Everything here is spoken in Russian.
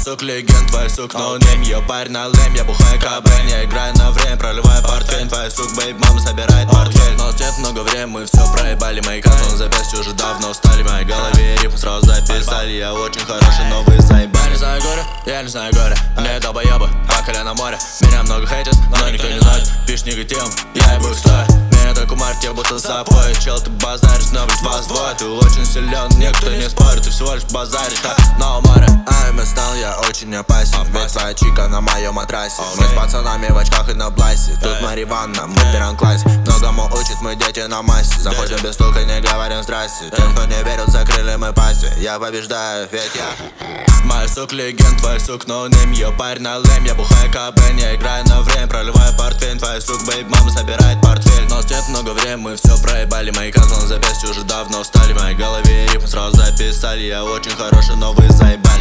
сук легенд, твой сук ноунейм. Ее парень на лэм, я бухаю кабэн. Я играю на время, проливаю портфель. Твой сук бейб, мама собирает портфель. Но нет много времени, мы все проебали. Мои карты на запястье уже давно устали. В моей голове рифм сразу записали. Я очень хороший, но вы заебали. Я не знаю горе, я не знаю горе. Мне долбоебы, пахали на море. Меня много хейтят, но никто не знает. Пишешь негативом, я ебу их стоя. Меня только марки, будто запой. Чел, ты базаришь, но блядь вас двое. Ты очень силен, никто не спорит. Ты всего лишь базаришь, так, на море. Стал я очень опасен, ведь твоя чика на моем матрасе. Мы с пацанами в очках и на бласе. Тут Мария Ивановна, мы в первом классе. Многому учат, мы дети на массе. Заходим без стука, не говорим здрасте. Тем, кто не верил, закрыли мы пасти. Я побеждаю, ведь я мой сук легенд, твой сук ноунейм. Ее парень на лэм, я бухаю кабэн. Я играю на время, проливаю портфель. Твой сук бейб, мама собирает портфель. Но нет много времени, мы все проебали. Мои карты на запястье уже давно устали. В моей голове рифм сразу записали. Я очень хороший, но вы заебали.